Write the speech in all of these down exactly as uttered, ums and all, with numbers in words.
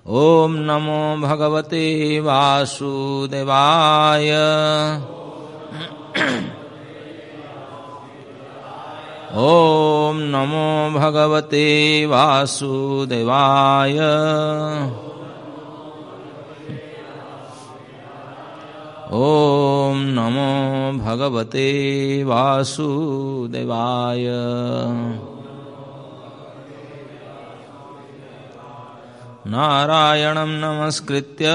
ओम नमो भगवते वासुदेवाय। ओम नमो भगवते वासुदेवाय। ओम नमो भगवते वासुदेवाय। नारायणं नमस्कृत्य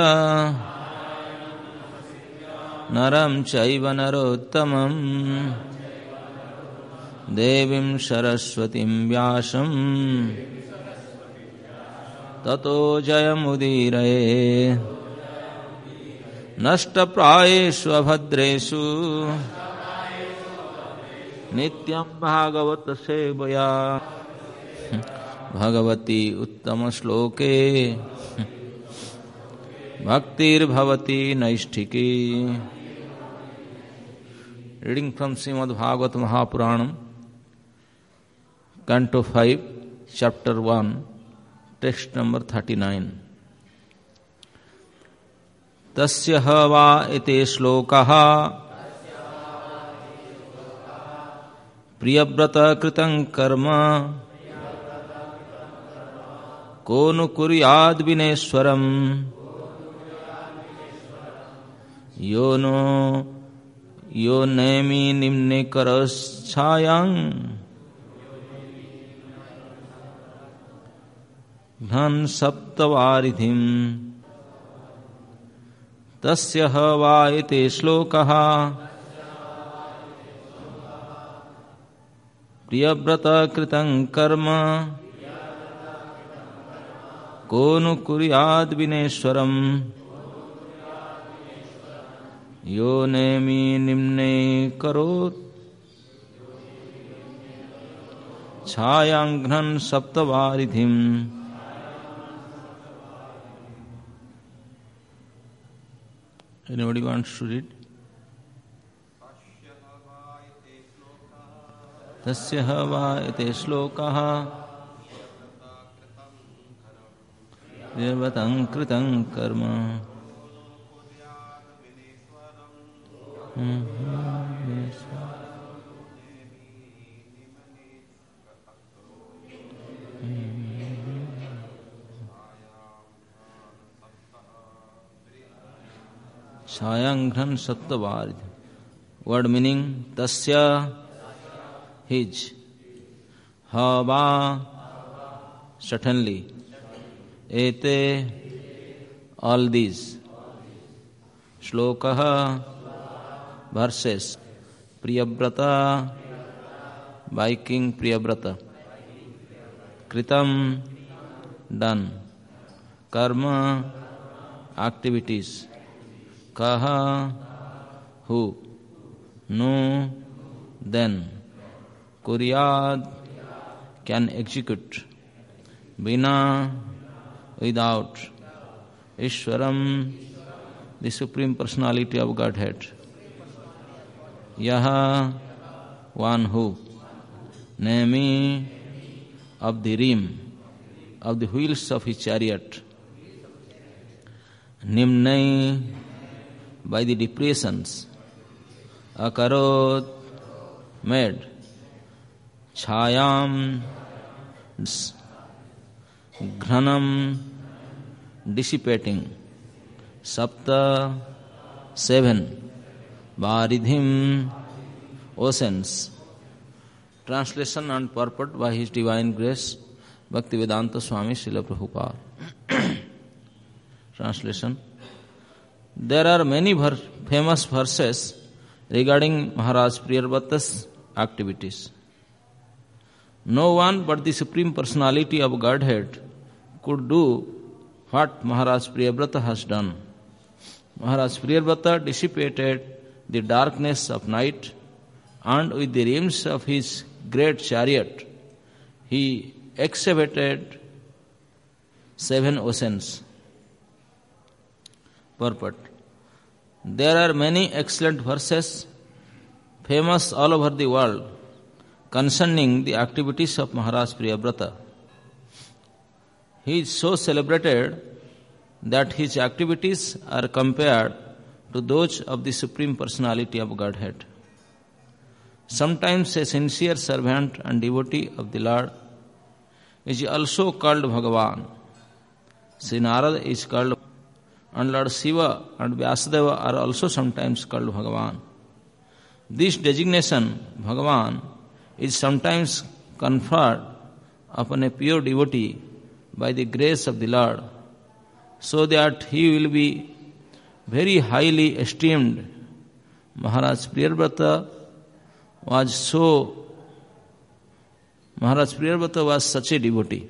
नरं चैव नरोत्तमं देवीं सरस्वतीं व्यासं ततो जयमुदीरये। नष्टप्रायेषु अभद्रेषु नित्यं भागवत सेवया भगवती उत्तम श्लोके भक्तिर्भवती नैष्ठिकी। Reading from Shrimad Bhagavata Mahapuranam, canto five, chapter one, text number thirty nine. तस्य ह वा एते श्लोकः प्रियव्रत कृतं कर्म को नु कुर्याद् विनेश्वरम् यो नो यो नेमि निम्ने करच्छायां घ्नं सप्तवारिधिम्। तस्य ह वा एते श्लोकः प्रियव्रत कृतं कर्म को नु कुर्याद् विनेश्वरम् यो Nemi निम्ने करोत् छायांघ्नं सप्तवारिधिम्। Anybody wants to read? तस्य ह वा एते श्लोकः देवतं कृतं कर्म छायांघ्नं सप्तवारिधिम्। Word meaning: tasya, his, hava, certainly, ete, all these, shlokah, verses, priyavrata, by King Priyavrata, kritam, done, karma, activities, kaha, who, no, then, kuryad, can execute, bina, without, Ishwaram, the Supreme Personality of Godhead, yaha, one who, nemi, of the rim, of the wheels of his chariot, nimnai, by the depressions, akarot, made, chayam, ghranam, dissipating, sapta, seven, varidhim, oceans. Translation and purport by His Divine Grace Bhaktivedanta Swami Srila Prabhupada. Translation. There are many ver- famous verses regarding Maharaj Priyavrata's activities. No one but the Supreme Personality of Godhead could do what Maharaj Priyavrata has done. Maharaj Priyavrata dissipated the darkness of night, and with the rims of his great chariot, he excavated seven oceans. Purport. There are many excellent verses famous all over the world concerning the activities of Maharaj Priyavrata. He is so celebrated that his activities are compared to those of the Supreme Personality of Godhead. Sometimes a sincere servant and devotee of the Lord is also called Bhagavan. Sri Narada is called, and Lord Shiva and Vyasadeva are also sometimes called Bhagavan. This designation, Bhagavan, is sometimes conferred upon a pure devotee by the grace of the Lord, so that he will be very highly esteemed. Maharaj Priyavrata was so, Maharaj Priyavrata was such a devotee.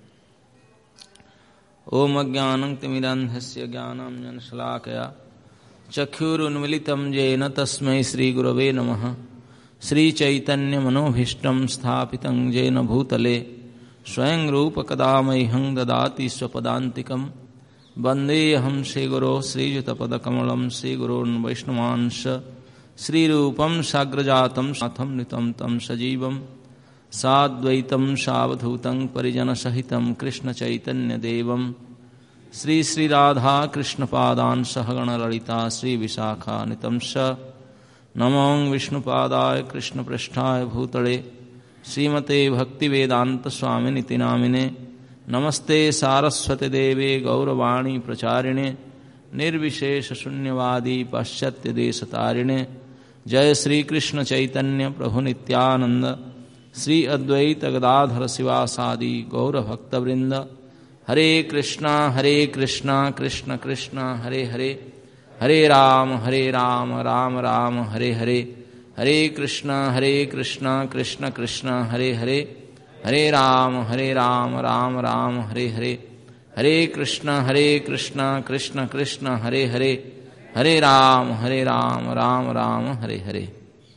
Om Ajnanam Timirandhasya Jnanam Jnana Shalakaya Chakhurunmilitam Jena Tasmai Sri Gurave Namaha Sri Chaitanya Manobhishtam Sthapitam Jena Bhutale Swayam Rupa Kadamaiham Dadati Swapadantikam Bandeham Sri Guru Sri Jutapada Kamalam Sri Gurun Vaishnavansha Sri Rupam Sagrajatam Satham Nitam Tam Sajivam Sadvaitam Savadhutam Parijana Sahitam Krishna Chaitanya Devam Sri Sri Radha Krishna Padan Sahagana Lalita Sri Visakha Nitamsha Namong Vishnu Padaya Krishna Prasthaya Bhutale Srimate Bhakti Vedanta Swami Niti Namine Namaste Saraswate Deve Gauravani Pracharine Nirvishesha Shunyavadi Paschatya Desatarine Jai Sri Krishna Chaitanya Prabhu Nityananda Sri Advaita Gadadhara Sivasadi Gaura Bhakta Vrinda Hare Krishna Hare Krishna Krishna Krishna Hare Hare Hare Ram Hare Ram Ram Ram Hare Hare Hare Krishna Hare Krishna Krishna Krishna Hare Hare Hare Ram Hare Ram Ram Ram Hare Hare Hare Krishna Hare Krishna Krishna Krishna Hare Hare Hare Ram Hare Ram Ram Ram Hare Hare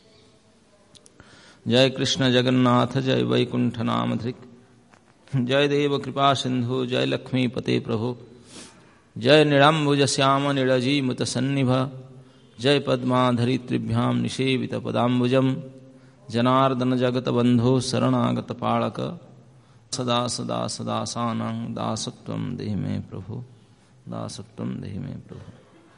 जय कृष्ण जगन्नाथ जय वैकुंठ नामधृक जय देव कृपा सिंधु जय लक्ष्मी पते प्रभु जय निड़म्बुज श्याम निड़जी मुत सन्निभ जय पद्माधरी त्रिभ्याम निषेवित पदाम्बुजम जनार्दन जगत बंधु शरणागत पालक सदा सदा सदा सानं दासत्वं देहि मे प्रभु दासत्वं देहि मे प्रभु.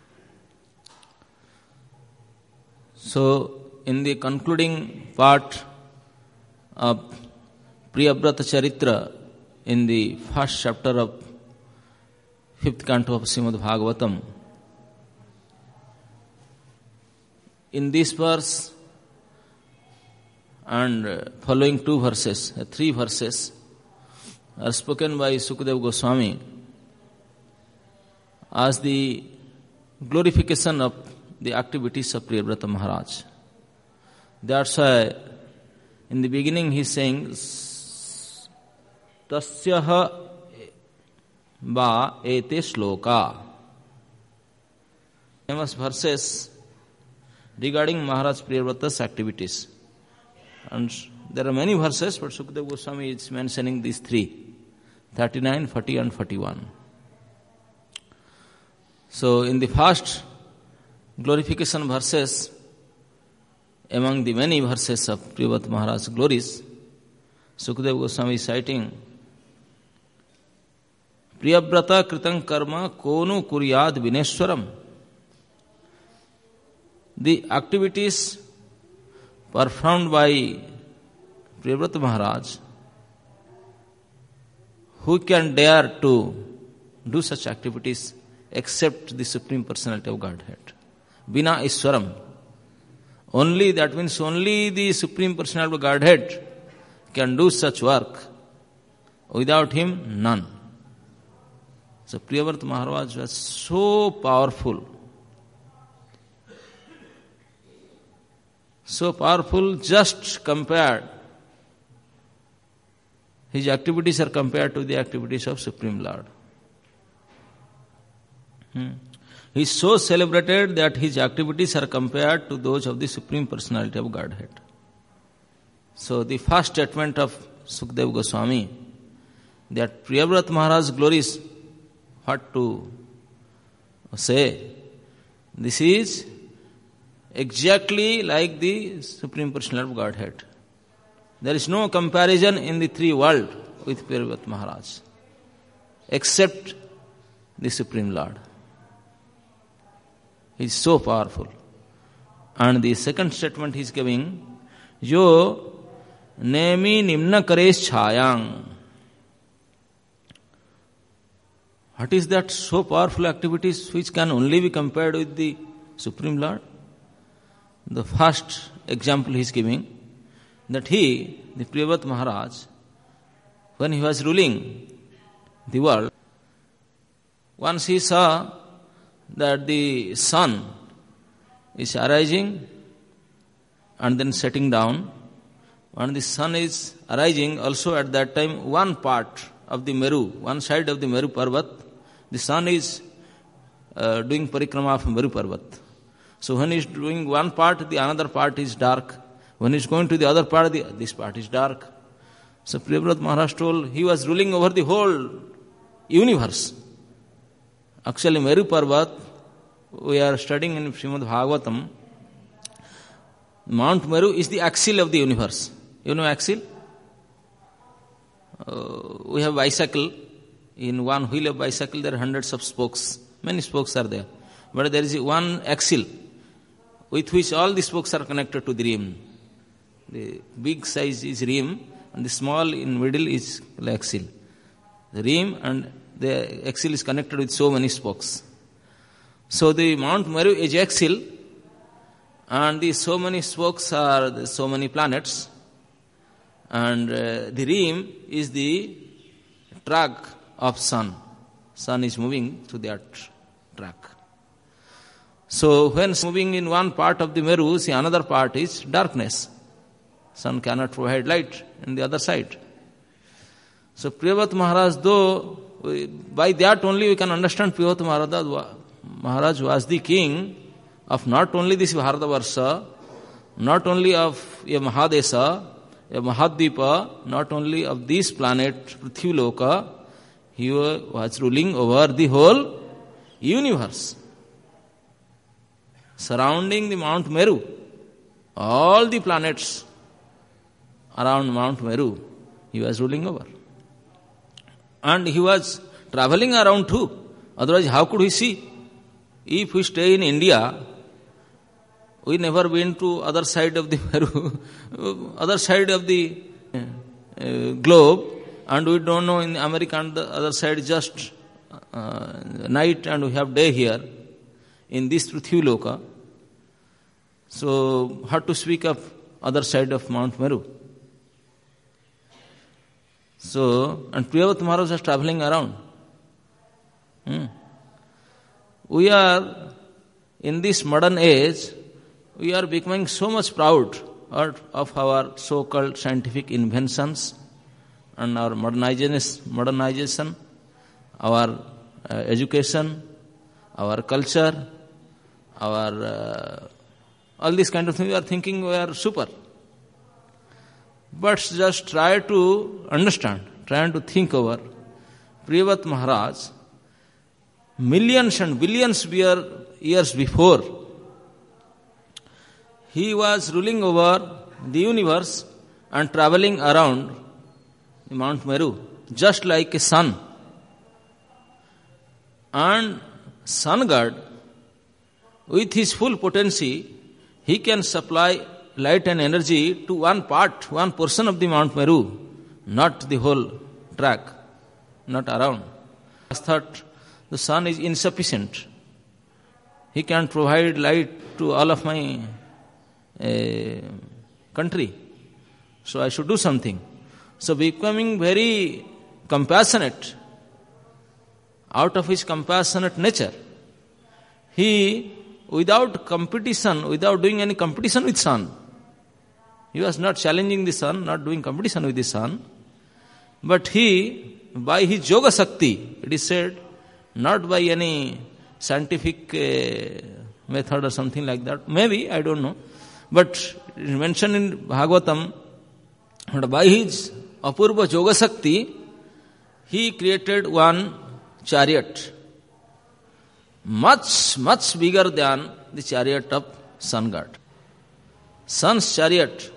So in the concluding part of Priyavrata Charitra in the first chapter of fifth canto of Srimad Bhagavatam, in this verse and following two verses, three verses are spoken by Sukadeva Goswami as the glorification of the activities of Priyavrata Maharaj. That's why in the beginning he is saying Tasyaha va ete shloka. Famous verses regarding Maharaj Priyavrata's activities. And there are many verses, but Sukadeva Goswami is mentioning these three, thirty-nine, forty and forty-one. So in the first glorification verses, among the many verses of Priyavrata Maharaj's glories, Sukadeva Goswami is citing Priyavrata kritam karma konu kuryad vineshwaram. The activities performed by Priyavrata Maharaj, who can dare to do such activities except the Supreme Personality of Godhead? Vina Iswaram. Only, that means only the Supreme Personality of Godhead can do such work. Without him, none. So Priyavrata Maharaj was so powerful, so powerful just compared, his activities are compared to the activities of Supreme Lord. Hmm. He is so celebrated that his activities are compared to those of the Supreme Personality of Godhead. So the first statement of Sukadeva Goswami, that Priyavrata Maharaj's glories, what to say, this is exactly like the Supreme Personality of Godhead. There is no comparison in the three worlds with Priyavrata Maharaj, except the Supreme Lord. He is so powerful. And the second statement he is giving, Jo nemi nimna karesh chhayang. What is that so powerful activities which can only be compared with the Supreme Lord? The first example he is giving, that he, the Priyavrat Maharaj, when he was ruling the world, once he saw that the sun is arising and then setting down. When the sun is arising, also at that time, one part of the Meru, one side of the Meru Parvat, the sun is uh, doing parikrama of Meru Parvat. So when he is doing one part, the another part is dark. When he is going to the other part, the, this part is dark. So Priyavrat Maharaj told he was ruling over the whole universe. Actually, Meru Parvat, we are studying in Srimad Bhagavatam, Mount Meru is the axle of the universe. You know axle? Uh, we have bicycle. In one wheel of bicycle there are hundreds of spokes. Many spokes are there. But there is one axle with which all the spokes are connected to the rim. The big size is rim and the small in middle is the axle. The rim and the axle is connected with so many spokes. So the Mount Meru is axle and the so many spokes are the so many planets, and uh, the rim is the track of sun. Sun is moving through that track. So when moving in one part of the Meru, see another part is darkness. Sun cannot provide light in the other side. So Priyavrat Maharaj, though we, by that only we can understand Priyavrat Maharaj, Maharaj was the king of not only this Bharatavarsha, not only of a Mahadesa, a Mahadvipa, not only of this planet Prithviloka, he was ruling over the whole universe. Surrounding the Mount Meru, all the planets around Mount Meru, he was ruling over. And he was traveling around too. Otherwise, how could we see? If we stay in India, we never been to other side of the Meru, other side of the uh, globe, and we don't know in America and the other side just uh, night and we have day here in this Prithviloka. So, how to speak of other side of Mount Meru? So, and Priyavrat Maharaj was traveling around. Hmm. We are, in this modern age, we are becoming so much proud of our so-called scientific inventions and our modernization, modernization our uh, education, our culture, our uh, all these kind of things. We are thinking we are super. But just try to understand, try to think over Priyavrat Maharaj, millions and billions years before, he was ruling over the universe and traveling around Mount Meru, just like a sun. And sun god, with his full potency, he can supply light and energy to one part, one portion of the Mount Meru, not the whole track, not around. I thought the sun is insufficient. He can provide light to all of my uh, country. So I should do something. So becoming very compassionate, out of his compassionate nature, he, without competition, without doing any competition with sun, he was not challenging the sun, not doing competition with the sun, but he, by his yoga shakti, it is said, not by any scientific uh, method or something like that, maybe, I don't know, but it is mentioned in Bhagavatam, that by his apurva yoga shakti, he created one chariot, much, much bigger than the chariot of sun god. Sun's chariot,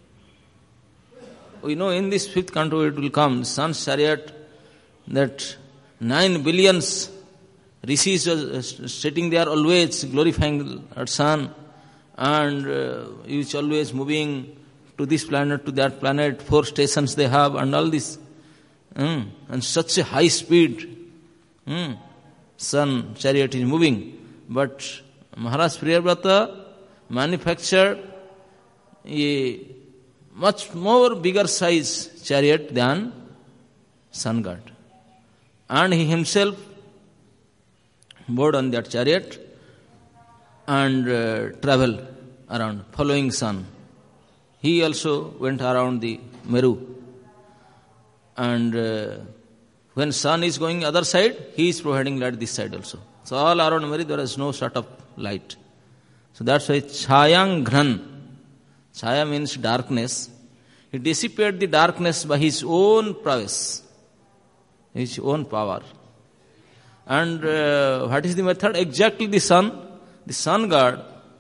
we know in this fifth canto it will come, sun's chariot, that nine billions rishis were sitting there always glorifying our sun, and uh, is always moving to this planet, to that planet, four stations they have, and all this. Mm, and such a high speed, mm, sun chariot is moving. But Maharaj Priyavrata manufactured a much more bigger size chariot than sun god. And he himself board on that chariot and uh, travel around, following sun. He also went around the Meru. And uh, when sun is going other side, he is providing light this side also. So all around Meru there is no sort of light. So that's why Chayang Ghran. Chaya means darkness. He dissipated the darkness by his own prowess, his own power. And uh, what is the method? Exactly the sun. The sun god,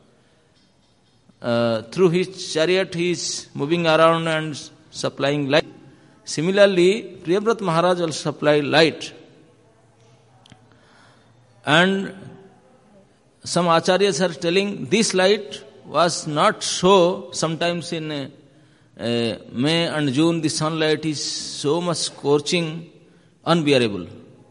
uh, through his chariot, he is moving around and supplying light. Similarly, Priyavrata Maharaj also supplied light. And some acharyas are telling this light was not so. Sometimes in uh, uh, May and June, the sunlight is so much scorching, unbearable.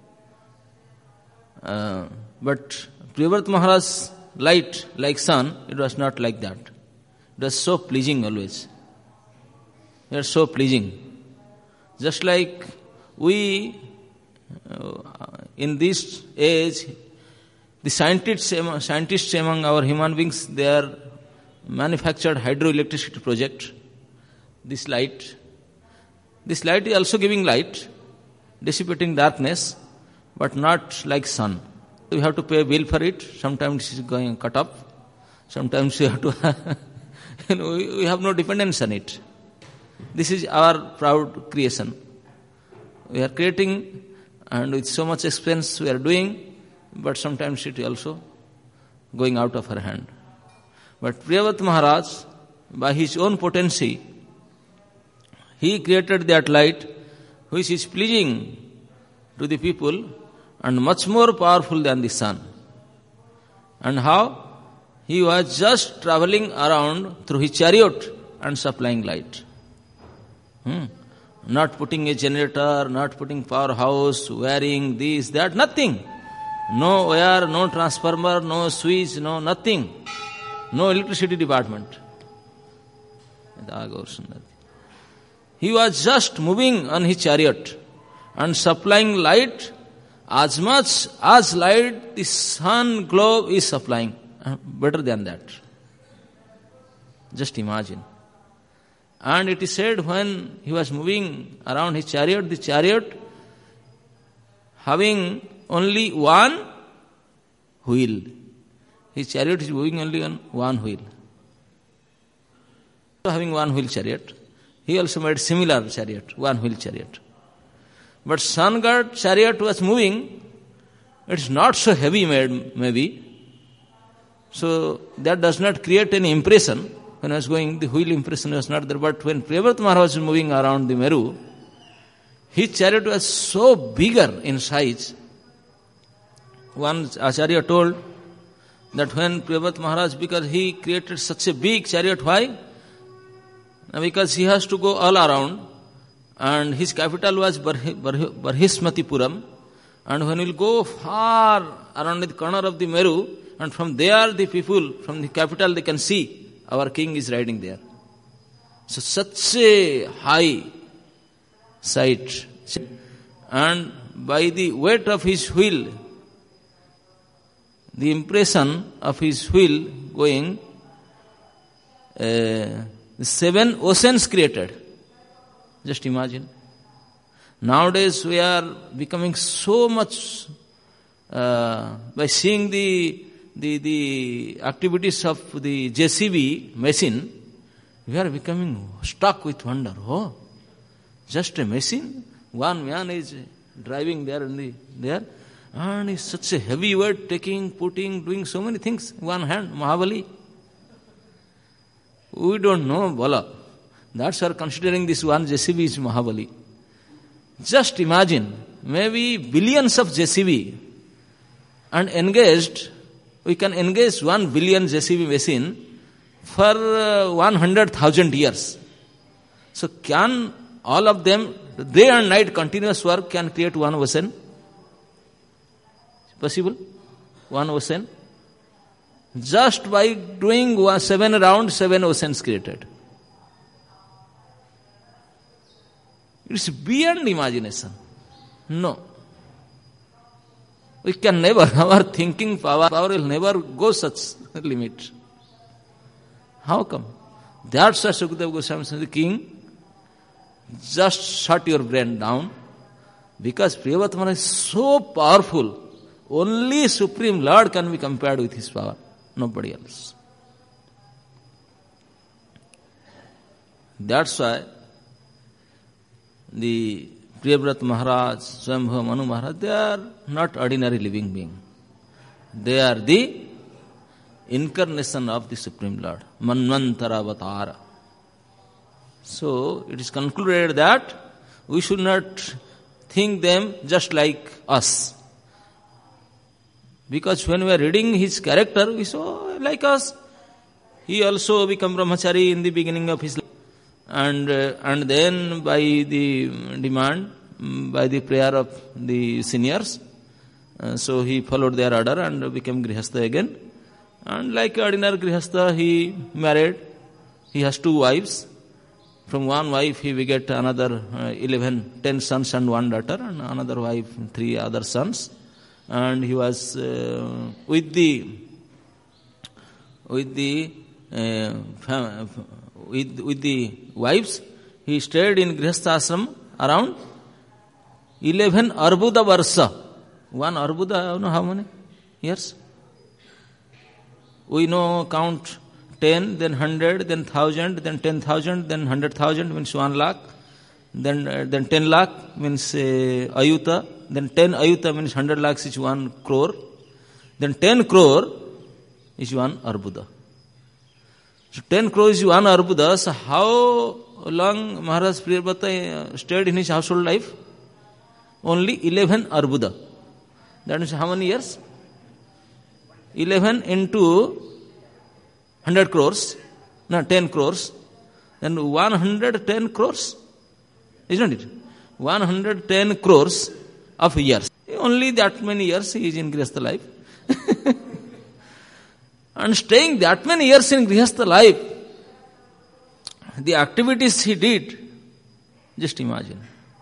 Uh, but Priyavrata Maharaj's light, like sun, it was not like that. It was so pleasing always. It was so pleasing. Just like we, uh, in this age, the scientists, scientists among our human beings, they are manufactured hydroelectricity project. This light, this light is also giving light, dissipating darkness, but not like sun. We have to pay a bill for it. Sometimes it is going cut up. Sometimes we have to, you know, we have no dependence on it. This is our proud creation. We are creating, and with so much expense we are doing, but sometimes it is also going out of our hand. But Priyavrata Maharaj, by his own potency, he created that light which is pleasing to the people and much more powerful than the sun. And how? He was just traveling around through his chariot and supplying light. Hmm. Not putting a generator, not putting powerhouse, wiring this, that, nothing. No wire, no transformer, no switch, no nothing. No electricity department. He was just moving on his chariot and supplying light as much as light the sun globe is supplying. Better than that. Just imagine. And it is said when he was moving around his chariot, the chariot having only one wheel. His chariot is moving only on one wheel. So having one wheel chariot, he also made similar chariot, one wheel chariot. But sun god chariot was moving, it's not so heavy made maybe. So that does not create any impression. When I was going, the wheel impression was not there. But when Priyavrata Maharaj was moving around the Meru, his chariot was so bigger in size. One Acharya told that when Priyavrata Maharaj, because he created such a big chariot, why? Because he has to go all around, and his capital was Barhismatipuram, and when he will go far around the corner of the Meru, and from there the people, from the capital, they can see our king is riding there. So such a high sight. And by the weight of his wheel, the impression of his wheel going, uh, seven oceans created. Just imagine. Nowadays we are becoming so much, uh, by seeing the The, the activities of the J C B machine, we are becoming stuck with wonder. Oh, just a machine? One man is driving there and the, there, and it's such a heavy weight, taking, putting, doing so many things. One hand, Mahabali. We don't know Bala. That's why considering this one J C B is Mahabali. Just imagine, maybe billions of J C B, and engaged, we can engage one billion J C B machine for uh, one hundred thousand years. So can all of them, day and night continuous work can create one ocean? Possible? One ocean? Just by doing one, seven rounds, seven oceans created. It's beyond imagination. No. We can never, our thinking power, power will never go such limit. How come? That's why Sukadeva Goswami says, the king, just shut your brain down, because Priyavrat Maharaj is so powerful. Only Supreme Lord can be compared with his power, nobody else. That's why the Priyavrat Maharaj, Swayambhuva Manu Maharaj, they are not ordinary living being. They are the incarnation of the Supreme Lord, Manvantara Avatara. So it is concluded that we should not think them just like us. Because when we are reading his character, we saw like us. He also became brahmachari in the beginning of his life. And, uh, and then by the demand, by the prayer of the seniors, uh, so he followed their order and became grihastha again. And like ordinary grihastha, he married. He has two wives. From one wife he begat another uh, eleven, ten sons and one daughter, and another wife, three other sons. And he was uh, with the with the uh, fam- with with the wives. He stayed in grihastha ashram around eleven arbuda varsa. One arbuda, you know how many years? We know count ten, then hundred, then thousand, then ten thousand, then hundred thousand means one lakh, then uh, then ten lakh means uh, ayuta, then ten ayuta means hundred lakhs is one crore, then ten crore is one arbuda. So ten crore is one arbuda. So how long Maharaj Priyavrat stayed in his household life? Only eleven arbuda. That means how many years? eleven into one hundred crores, no, ten crores, then one hundred ten crores, isn't it? one hundred ten crores of years. Only that many years he is in Grihastha life. And staying that many years in Grihastha life, the activities he did, just imagine.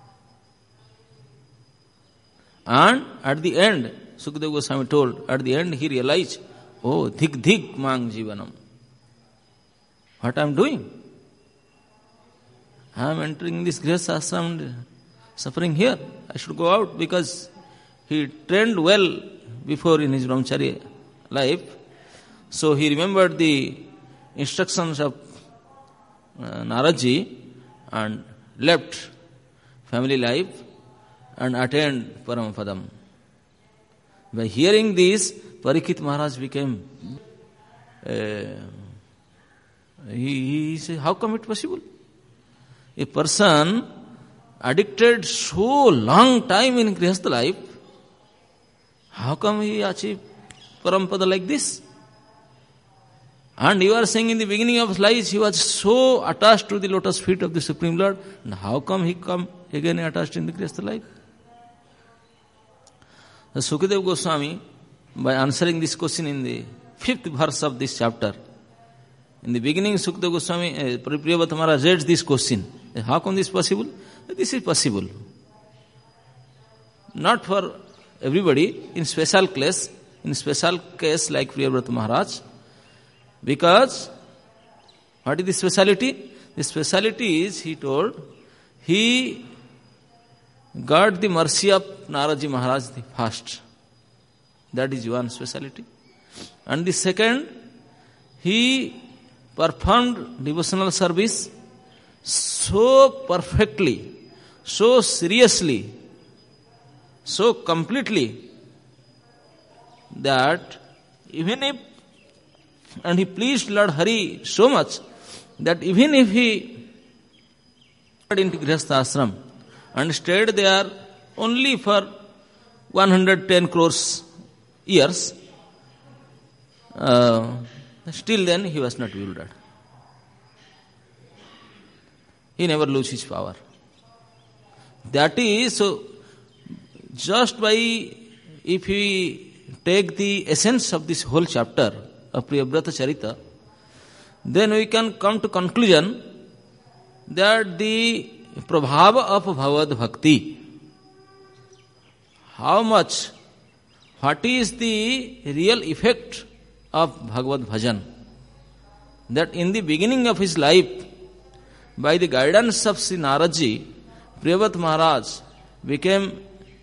And at the end, Sukadeva Goswami told, at the end he realized, oh, dhik dhik mang jivanam. What I am doing? I am entering this grihastha ashram and suffering here. I should go out, because he trained well before in his brahmacharya life. So he remembered the instructions of uh, Naradji and left family life and attained Paramapadam. By hearing this, Parikshit Maharaj became uh, He, he said, how come it possible? A person addicted so long time in Grihastha life, how come he achieved Parampadā like this? And you are saying in the beginning of his life, he was so attached to the lotus feet of the Supreme Lord, and how come he come again attached in the Grihastha life? The Sukadeva Goswami, by answering this question in the fifth verse of this chapter, in the beginning, Sukadeva Goswami, uh, Priyavrat Maharaj raised this question. How come this is possible? This is possible. Not for everybody, in special case, in special case like Priyavrat Maharaj. Because, what is the speciality? The speciality is, he told, he got the mercy of Naradji Maharaj the first. That is one speciality. And the second, he performed devotional service so perfectly, so seriously, so completely, that even if, and he pleased Lord Hari so much, that even if he went into Grihastha ashram and stayed there only for one hundred ten crores years, uh, still then he was not bewildered. He never lose his power. That is, so just by, if we take the essence of this whole chapter of Priyavrata Charita, then we can come to conclusion that the prabhava of Bhagavad Bhakti, how much, what is the real effect of Bhagavad Bhajan, that in the beginning of his life, by the guidance of Sri Naradji, Priyavrata Maharaj became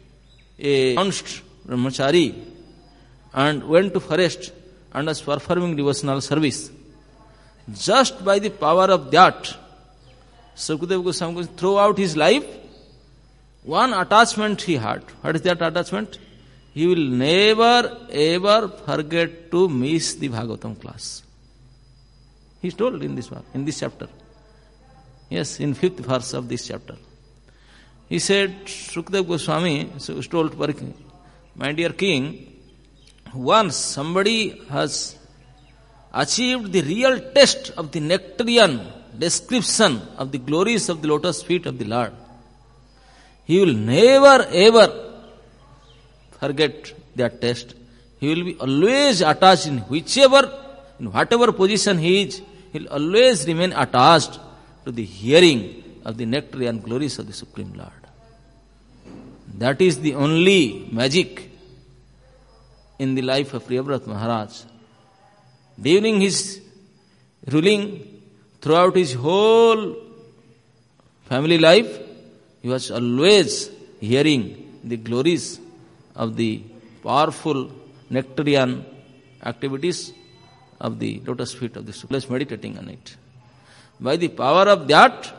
a renounced brahmachari and went to forest and was performing devotional service. Just by the power of that, Sukadeva Goswami, throughout his life, one attachment he had. What is that attachment? He will never ever forget to miss the Bhagavatam class. He is told in this in this chapter. Yes, in fifth verse of this chapter. He said, Sukadeva Goswami so told, my dear king, once somebody has achieved the real test of the nectarian description of the glories of the lotus feet of the Lord, he will never ever forget that test. He will be always attached in whichever, in whatever position he is, he will always remain attached to the hearing of the nectarian glories of the Supreme Lord. That is the only magic in the life of Priyavrata Maharaj. During his ruling, throughout his whole family life, he was always hearing the glories of the powerful nectarian activities of the lotus feet of the Supreme, meditating on it. By the power of that,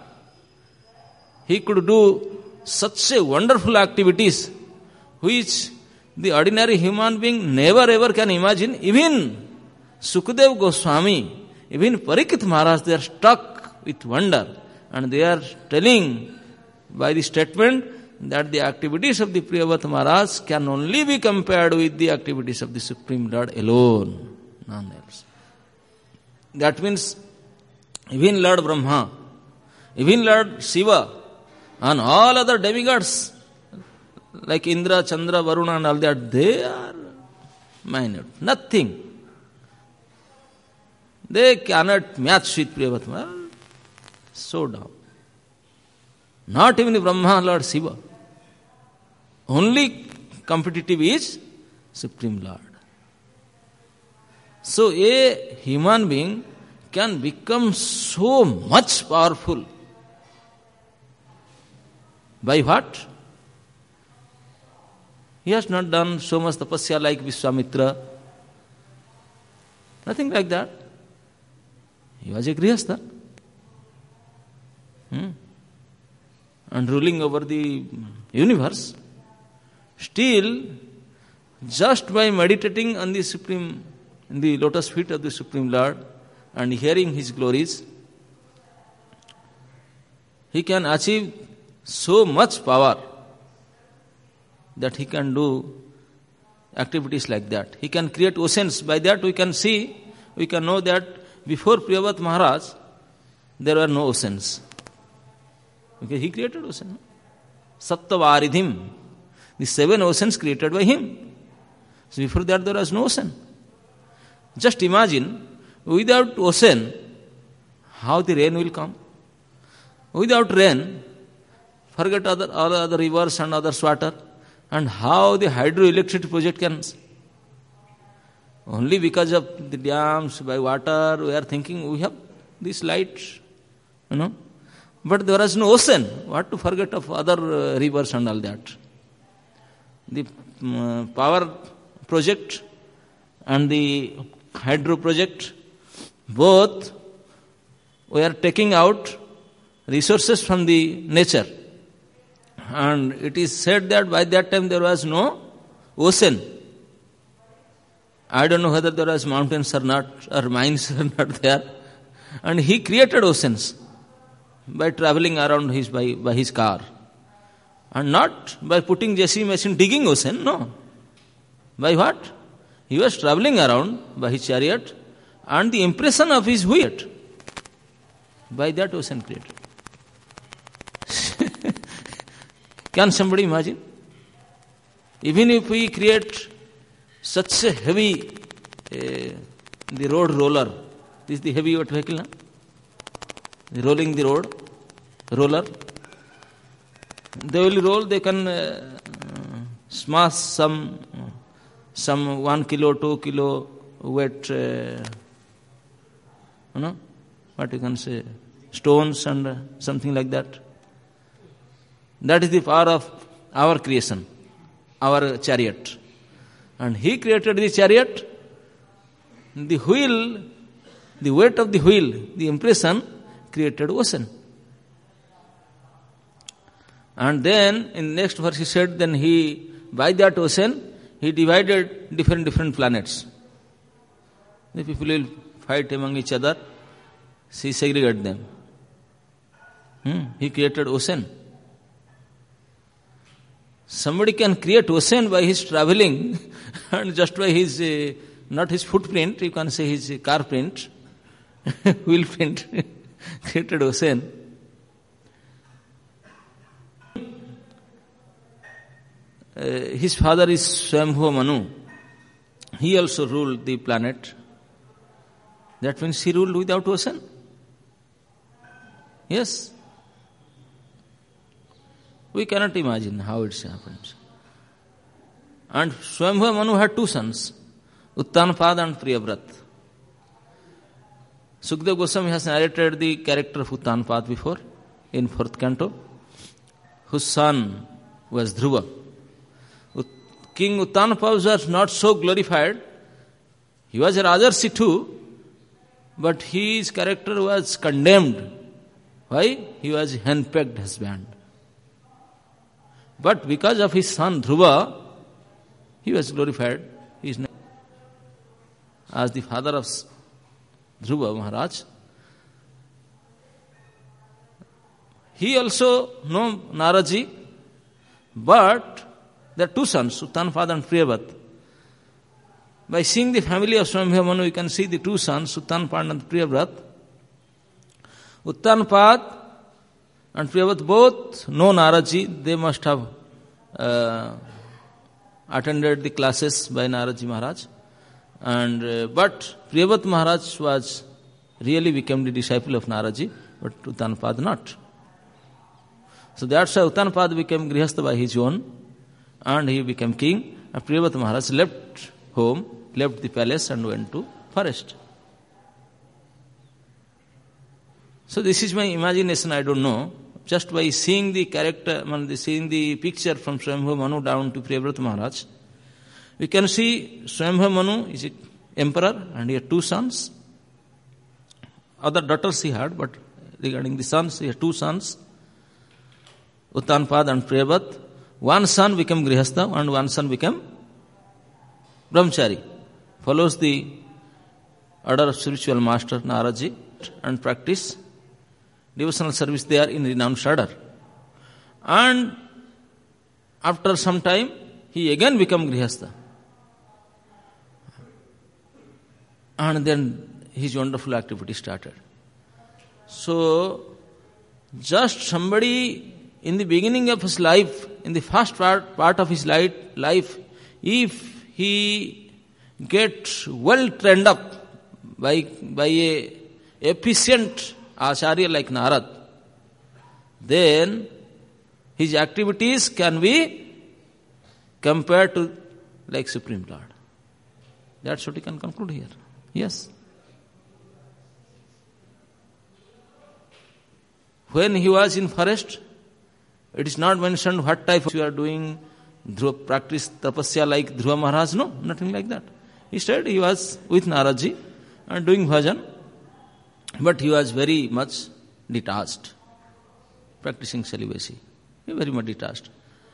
he could do such a wonderful activities which the ordinary human being never ever can imagine. Even Sukadeva Goswami, even Parikshit Maharaj, they are struck with wonder and they are telling by the statement that the activities of the Priyavrata Maharaj can only be compared with the activities of the Supreme Lord alone, none else. That means even Lord Brahma, even Lord Shiva, and all other demigods like Indra, Chandra, Varuna and all that, they are minute, nothing. They cannot match with Priyavrata Maharaj. So down. Not even the Brahma, Lord Shiva. Only competitive is Supreme Lord. So a human being can become so much powerful. By what? He has not done so much tapasya like Vishwamitra. Nothing like that. He was a grihastha. Hmm. And ruling over the universe. Still, just by meditating on the Supreme, in the lotus feet of the Supreme Lord and hearing His glories, he can achieve so much power that he can do activities like that. He can create oceans. By that we can see, we can know that before Priyavrata Maharaj, there were no oceans. Because he created ocean. Saptavaridhim. The seven oceans created by him. So before that there was no ocean. Just imagine, without ocean, how the rain will come. Without rain, forget other, all other rivers and other water, and how the hydroelectric project can. Only because of the dams, by water, we are thinking we have this light, you know. But there is no ocean. What to forget of other uh, rivers and all that. The uh, power project and the hydro project, both we are taking out resources from the nature. And it is said that by that time there was no ocean. I don't know whether there was mountains or not, or mines or not there. And he created oceans by traveling around his by, by his car. And not by putting J C B machine digging ocean, no. By what? He was traveling around by his chariot, and the impression of his wheel by that ocean created. Can somebody imagine? Even if we create such a heavy, uh, the road roller, this is the heavyweight vehicle, no? The rolling the road, roller. They will roll, they can uh, smash some, some one kilo, two kilo weight, uh, you know, what you can say, stones and uh, something like that. That is the power of our creation, our chariot. And he created the chariot, the wheel, the weight of the wheel, the impression created ocean. And then in the next verse he said, then he, by that ocean, he divided different, different planets. The people will fight among each other, he segregated them. Hmm? He created ocean. Somebody can create ocean by his traveling and just by his, uh, not his footprint, you can say his car print, wheel print, created ocean. Uh, his father is Swayambhuva Manu. He also ruled the planet. That means he ruled without ocean. Yes. We cannot imagine how it happens. And Swayambhuva Manu had two sons, Uttanapad and Priyavrat. Sukadeva Goswami has narrated the character of Uttanapad before in fourth canto, whose son was Dhruva. King Uttanapad was not so glorified. He was a Rajarshi too, but his character was condemned. Why? He was a henpecked husband. But because of his son Dhruva, he was glorified. He is as the father of Dhruva Maharaj. He also knew Naraji, but there are two sons, Uttanapad and Priyavrat. By seeing the family of Swayambhuva Manu, you can see the two sons, Uttanapad and Priyavrat. Uttanapad and Priyavrat both know Naraji. They must have uh, attended the classes by Naraji Maharaj. And uh, but Priyavrat Maharaj was really became the disciple of Naraji, but Uttanapad not. So that's why Uttanapad became Grihastha by his own, and he became king. And Priyavrat Maharaj left home, left the palace and went to forest. So this is my imagination, I don't know. Just by seeing the character, seeing the picture from Swayambhuva Manu down to Priyavrat Maharaj, we can see Swayambhuva Manu is an emperor and he had two sons. Other daughters he had, but regarding the sons, he had two sons, Uttanapad and Priyavrat. One son became Grihastha and one son became Brahmachari. Follows the order of spiritual master Naraji and practice devotional service there in renounced order. And after some time, he again became Grihastha. And then his wonderful activity started. So, just somebody in the beginning of his life, in the first part, part of his life, life, if he gets well trained up by, by a efficient Acharya like Narad, then his activities can be compared to like Supreme Lord. That's what he can conclude here. Yes. When he was in forest, it is not mentioned what type of you are doing, dhruva, practice tapasya like Dhruva Maharaj. No, nothing like that. Instead, he was with Naraji and doing bhajan, but he was very much detached, practicing celibacy. He was very much detached.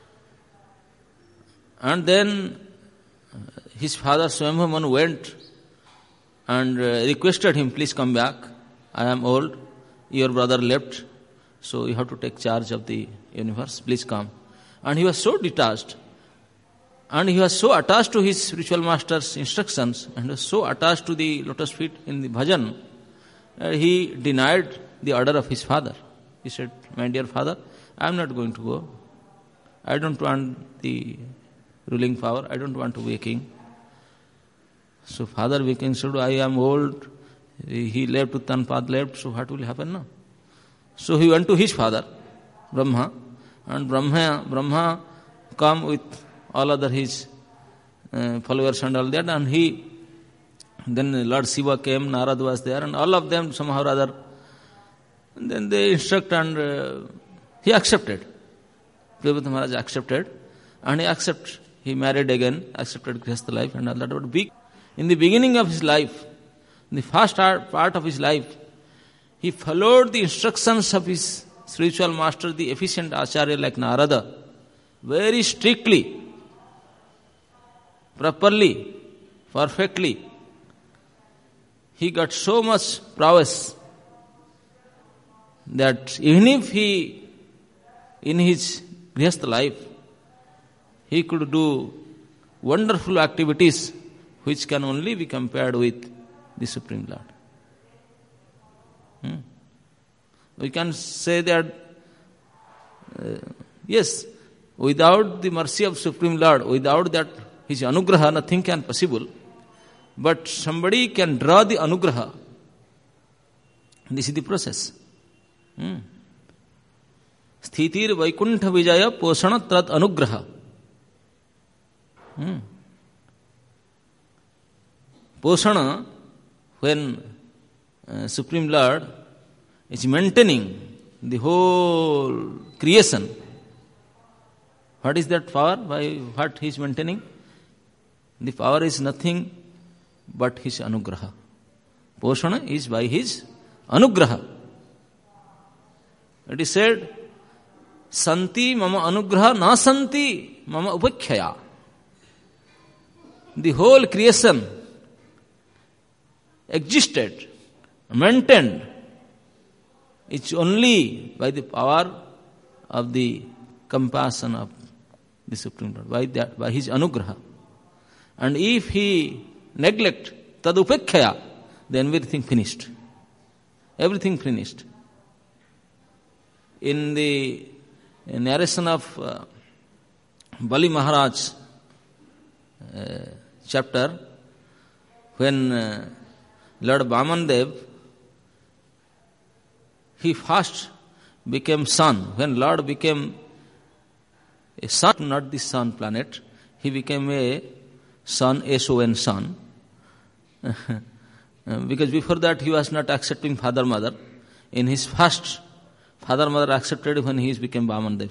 And then his father Swayambhuva Manu went and requested him, please come back. I am old. Your brother left. So you have to take charge of the universe. Please come. And he was so detached. And he was so attached to his spiritual master's instructions and was so attached to the lotus feet in the bhajan, uh, he denied the order of his father. He said, my dear father, I am not going to go. I don't want the ruling power. I don't want to be a king. So father became said, I am old. He left, Uttanpad left, so what will happen now? So he went to his father, Brahma, and Brahma, Brahma come with all other his uh, followers and all that, and he, then Lord Shiva came, Narad was there, and all of them somehow or other, and then they instruct and uh, he accepted. Prabhupada Maharaj accepted, and he accepted, he married again, accepted Grihastha life and all that. But big, in the beginning of his life, in the first part of his life, he followed the instructions of his spiritual master, the efficient Acharya like Narada, very strictly, properly, perfectly. He got so much prowess that even if he, in his Grihastha life, he could do wonderful activities which can only be compared with the Supreme Lord. Hmm. We can say that, uh, yes, without the mercy of Supreme Lord, without that His anugraha, nothing can possible. But somebody can draw the anugraha. This is the process. Hmm. Sthitir Vaikuntha Vijaya Posana Trat Anugraha. Hmm. Posana, when uh, Supreme Lord is maintaining the whole creation, what is that power? By what he is maintaining? The power is nothing but his anugraha. Poshana is by his anugraha. It is said, Santi mama anugraha na santi mama upakhyaya. The whole creation existed, maintained, it's only by the power of the compassion of the Supreme Lord, by that, by his anugraha. And if he neglect tadupekkhaya, then everything finished. Everything finished. In the narration of uh, Bali Maharaj uh, chapter, when uh, Lord Vamandev, he first became sun. When Lord became a sun, not the sun planet, he became a sun, S O N sun. Because before that he was not accepting father mother. In his first, father mother accepted when he became Vamandev.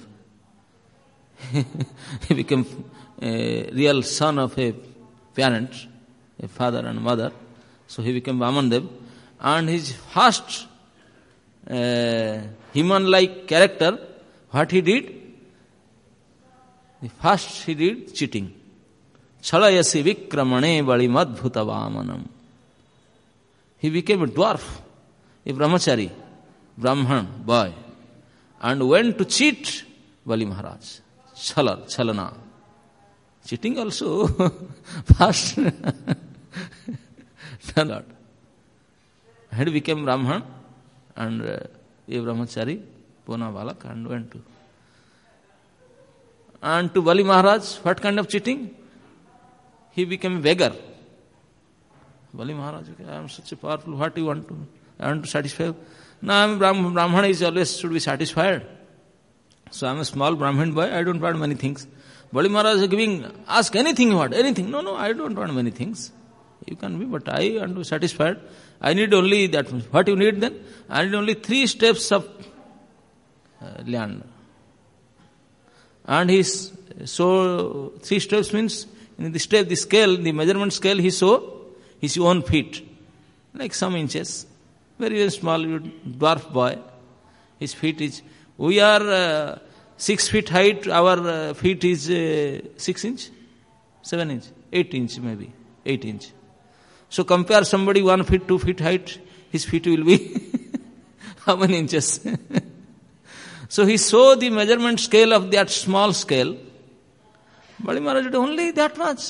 He became a real son of a parent, a father and mother. So he became Vamandev. And his first uh, human-like character, what he did? The first he did cheating. Chalayasi vikramane valimadbhuta vamanam. He became a dwarf, a brahmachari, Brahman boy, and went to cheat Bali Maharaj. Chala, chalana. Cheating also. First. Not. He became Brahman and uh, a brahmachari, Pona Balak, and went to. And to Bali Maharaj, what kind of cheating? He became a beggar. Bali Maharaj, I am such a powerful, what do you want to? I want to satisfy. No, I am Brahman, Brahman is always should be satisfied. So I am a small Brahmin boy, I don't want many things. Bali Maharaj is giving, ask anything you want, anything. No, no, I don't want many things. You can be, but I want to be satisfied. I need only that. What you need then? I need only three steps of uh, land. And he's, so three steps means, in the step, the scale, the measurement scale, he saw his own feet, like some inches, very, very small dwarf boy. His feet is, we are uh, six feet height, our uh, feet is uh, six inch, seven inch, eight inch maybe, eight inch. So compare somebody one feet, two feet height, his feet will be how many inches? So he saw the measurement scale of that small scale, Bali Maharaj did only that much.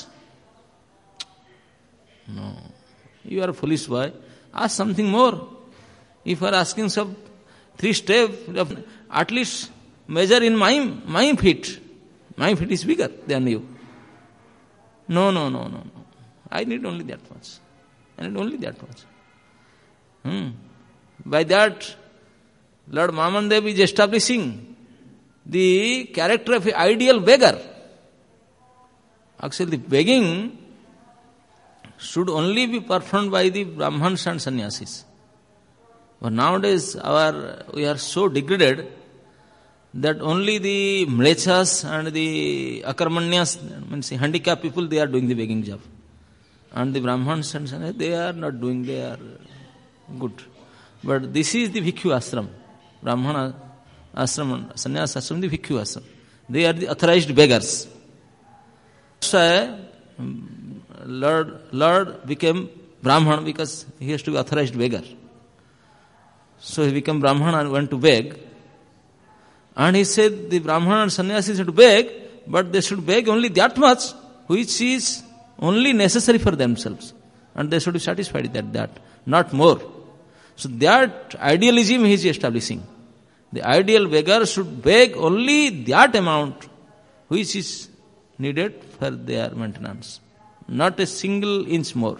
No. You are a foolish boy. Ask something more. If you are asking some three steps, at least measure in my, my feet. My feet is bigger than you. No, no, no, no, no. I need only that much. I need only that much. Hmm. By that, Lord Mamandev is establishing the character of an ideal beggar. Actually, the begging should only be performed by the Brahmans and Sannyasis. But nowadays, our we are so degraded that only the mlechas and the akarmanyas, means handicapped people, they are doing the begging job. And the Brahmans and Sannyasis, they are not doing, they are good. But this is the Bhikkhu ashram. Brahmana ashram, Sannyas ashram, the Bhikkhu ashram. They are the authorized beggars. So, Lord, Lord became Brahman because he has to be authorized beggar. So he became Brahman and went to beg. And he said the Brahman and Sannyasis should beg, but they should beg only that much which is only necessary for themselves. And they should be satisfied with that, not more. So that idealism he is establishing. The ideal beggar should beg only that amount which is needed for their maintenance. Not a single inch more.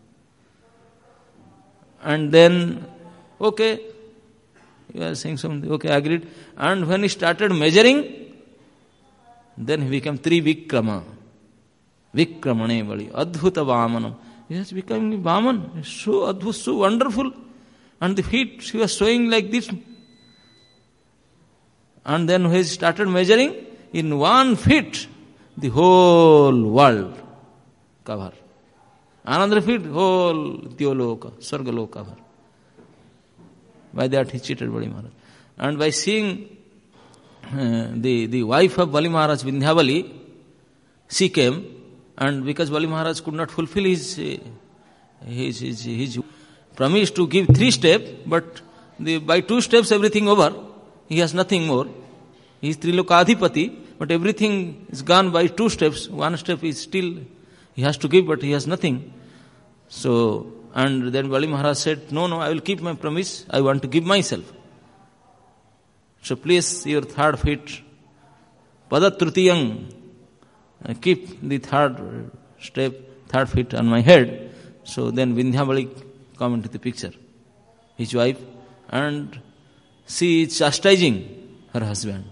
And then, okay, you are saying something, okay, agreed. And when he started measuring, then he became Trivikrama. Vikramane Bali, Adbhuta Vamanam. He has become Vaman, so adbhut, so wonderful. And the feet, he was showing like this. And then when he started measuring, in one feet, the whole world cover. Another feet, whole Tyoloka, Sargaloka cover. By that he cheated Bali Maharaj. And by seeing uh, the, the wife of Bali Maharaj, Vindhyavali, she came, and because Bali Maharaj could not fulfill his, uh, his, his, his promise to give three steps, but the, by two steps everything over, he has nothing more. He is Trilokadhipati, but everything is gone by two steps. One step is still, he has to give, but he has nothing. So, and then Bali Maharaj said, no, no, I will keep my promise. I want to give myself. So place your third feet, Padatrutiyang, keep the third step, third feet on my head. So then Vindhyavali come into the picture, his wife, and she is chastising her husband.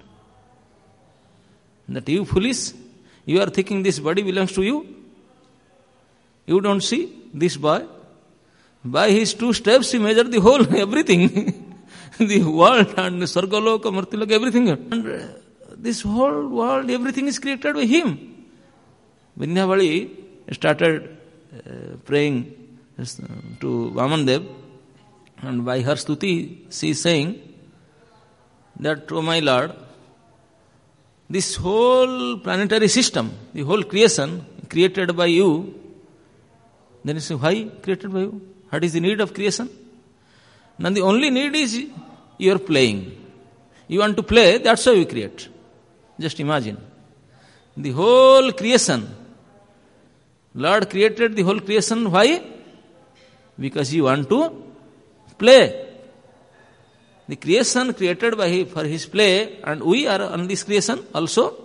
That you foolish, you are thinking this body belongs to you. You don't see this boy. By his two steps he measured the whole, everything. The world and Sargaloka, Martiloka, everything. And this whole world, everything is created by him. Vindhyavali started uh, praying to Vamandev, and by her stuti she is saying that, oh my Lord, this whole planetary system, the whole creation created by you. Then you say, why created by you? What is the need of creation? Now the only need is you are playing. You want to play, that's why you create. Just imagine. The whole creation, Lord created the whole creation, why? Because you want to play. The creation created by him for his play, and we are on this creation also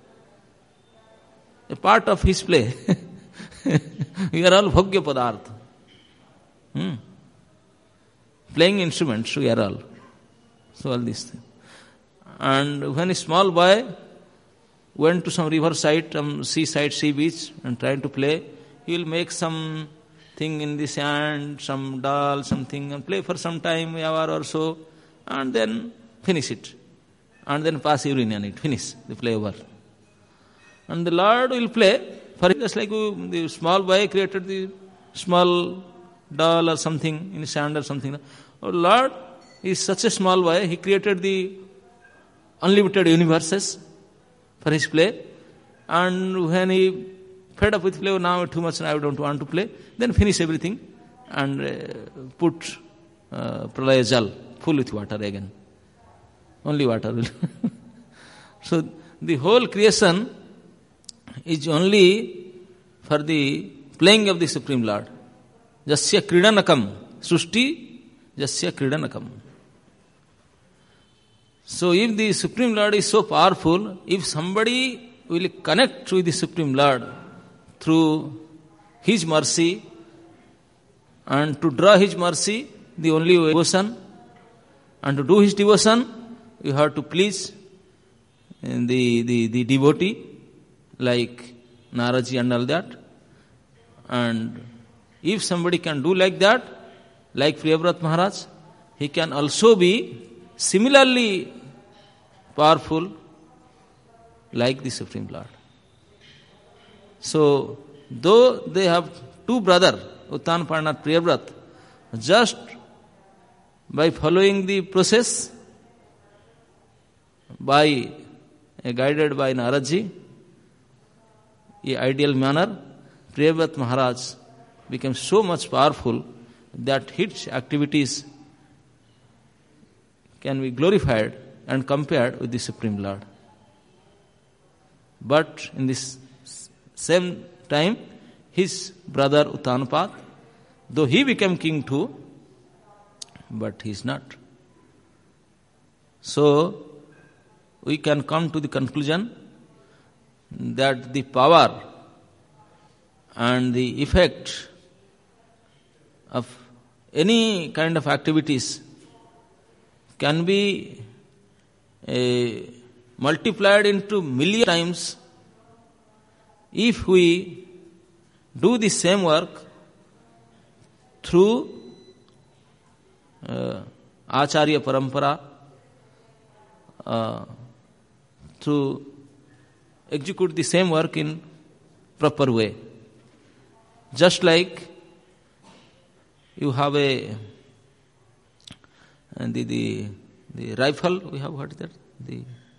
a part of his play. We are all bhogya padartha. Hmm. Playing instruments, we are all. So all these things. And when a small boy went to some riverside, some seaside, sea beach, and tried to play, he will make some thing in the sand, some doll, something, and play for some time, an hour or so, and then finish it. And then pass urine on it, finish the play over. And the Lord will play, for just like the small boy created the small doll or something in sand or something. Oh, Lord is such a small boy, he created the unlimited universes for his play. And when he fed up with play, oh, now too much, I don't want to play, then finish everything and uh, put uh, pralaya jal, full with water again. Only water will. So the whole creation is only for the playing of the Supreme Lord. Jasya kridanakam. Srushti jasya kridanakam. So if the Supreme Lord is so powerful, if somebody will connect with the Supreme Lord through His mercy, and to draw His mercy, the only way devotion, and to do His devotion, you have to please the, the, the devotee, like Naraji and all that. And if somebody can do like that, like Priyavrat Maharaj, he can also be similarly powerful like the Supreme Lord. So, though they have two brothers, Uttanapana and Priyavrat, just by following the process, by uh, guided by Naraji, in ideal manner, Priyavrat Maharaj became so much powerful that his activities can be glorified and compared with the Supreme Lord. But in this same time, his brother Uttanapad, though he became king too, but he is not. So, we can come to the conclusion that the power and the effect of any kind of activities can be uh, multiplied into million times if we do the same work through uh, Acharya Parampara, uh, to execute the same work in proper way. Just like you have a and the, the the rifle, we have what is that? The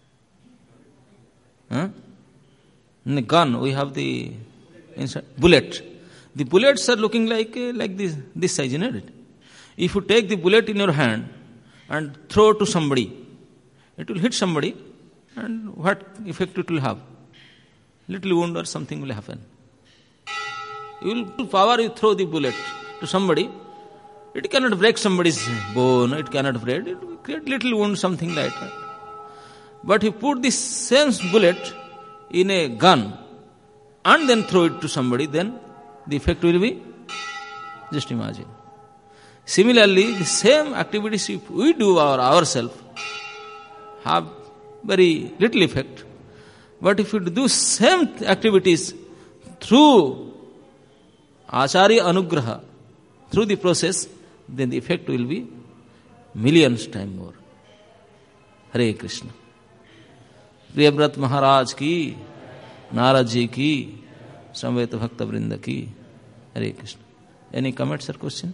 huh? In the gun, we have the inside, bullet. The bullets are looking like uh, like this this size, isn't it? If you take the bullet in your hand and throw to somebody, it will hit somebody, and what effect it will have? Little wound or something will happen. You will power you throw the bullet to somebody, it cannot break somebody's bone, it cannot break, it will create little wound, something like that. But you put this same bullet in a gun and then throw it to somebody, then the effect will be, just imagine. Similarly, the same activities if we do our ourselves have very little effect. But if you do same activities through Acharya Anugraha, through the process, then the effect will be millions times more. Hare Krishna. Priyavrat Maharaj ki, Narad ji ki, Samveta Bhakta Vrinda ki. Hare Krishna. Any comments or question?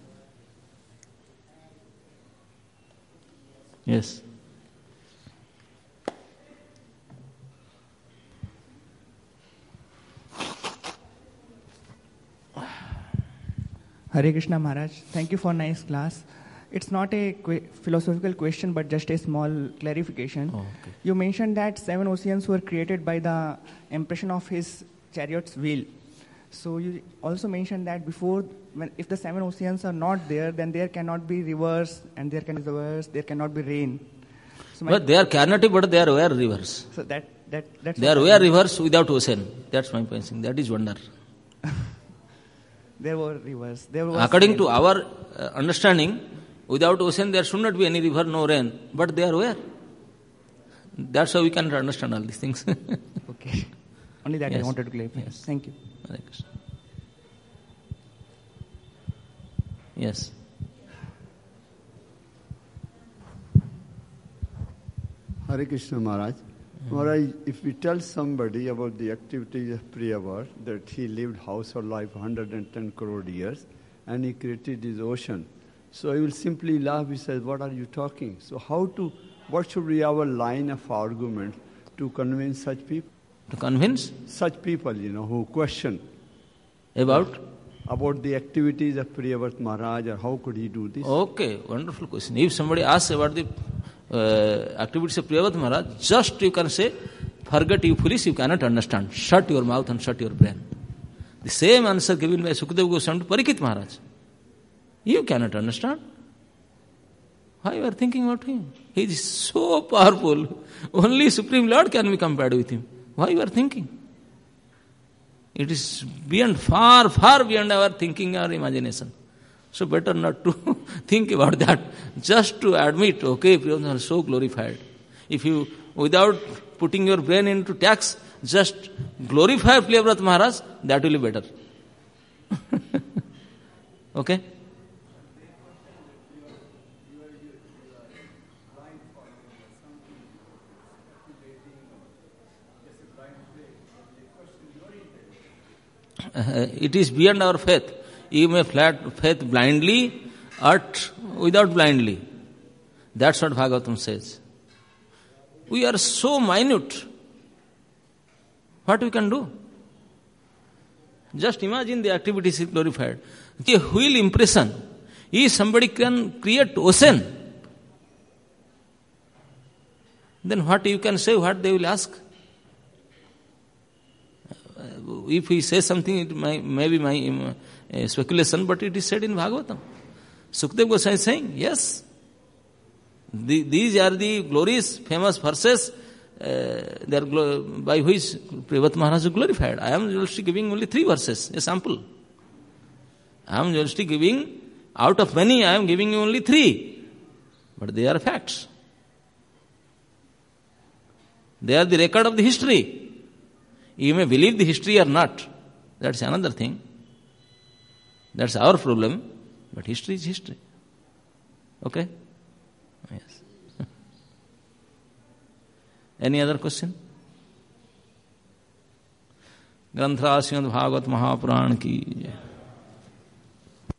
Yes. Hare Krishna Maharaj, thank you for nice class. It's not a qu- philosophical question, but just a small clarification. Oh, okay. You mentioned that seven oceans were created by the impression of his chariot's wheel. So you also mentioned that before, when, if the seven oceans are not there, then there cannot be rivers, and there can be rivers, there cannot be rain. So But they are cannot, but they are where rivers. So that that that's They are where rivers without ocean. That's my point. That is wonder. There were rivers. There was According rain. to our uh, understanding, without ocean there should not be any river, no rain. But they are where? That's how we can understand all these things. Okay. Only that Yes. I wanted to clarify. Yes. Thank you. Hare Krishna. Yes. Hare Krishna Maharaj. Mm-hmm. Maharaj, if we tell somebody about the activities of Priyavrat, that he lived household life one hundred ten crore years, and he created this ocean, so he will simply laugh. He says, what are you talking? So how to, what should be our line of argument to convince such people? To convince? Such people, you know, who question. About? About the activities of Priyavrat Maharaj, or how could he do this? Okay, wonderful question. If somebody asks about the uh, activities of Priyavrat Maharaj, just you can say, Forget, you foolish, you cannot understand. Shut your mouth and shut your brain. The same answer given by Sukadeva Goswami to Parikshit Maharaj. You cannot understand. Why you are thinking about him? He is so powerful. Only Supreme Lord can be compared with him. Why you are thinking? It is beyond, far, far beyond our thinking or imagination. So better not to think about that. Just to admit, okay, Priyavrata is so glorified. If you, without putting your brain into tax, just glorify Priyavrata Maharaj, that will be better. Okay? Uh, it is beyond our faith. You may flat faith blindly or without blindly. That's what Bhagavatam says. We are so minute. What we can do? Just imagine the activities is glorified. The wheel impression. If somebody can create ocean, then what you can say, what they will ask? If he says something, it may, may be my uh, speculation, but it is said in Bhagavatam. Sukadeva Goswami is saying, yes, the, these are the glorious, famous verses uh, they are glo- by which Priyavrata Maharaj is glorified. I am just giving only three verses, a sample. I am just giving, out of many, I am giving you only three. But they are facts. They are the record of the history. You may believe the history or not. That's another thing. That's our problem. But history is history. Okay? Yes. Any other question? Granthra Srimad Bhagavat Mahapuran ki jai.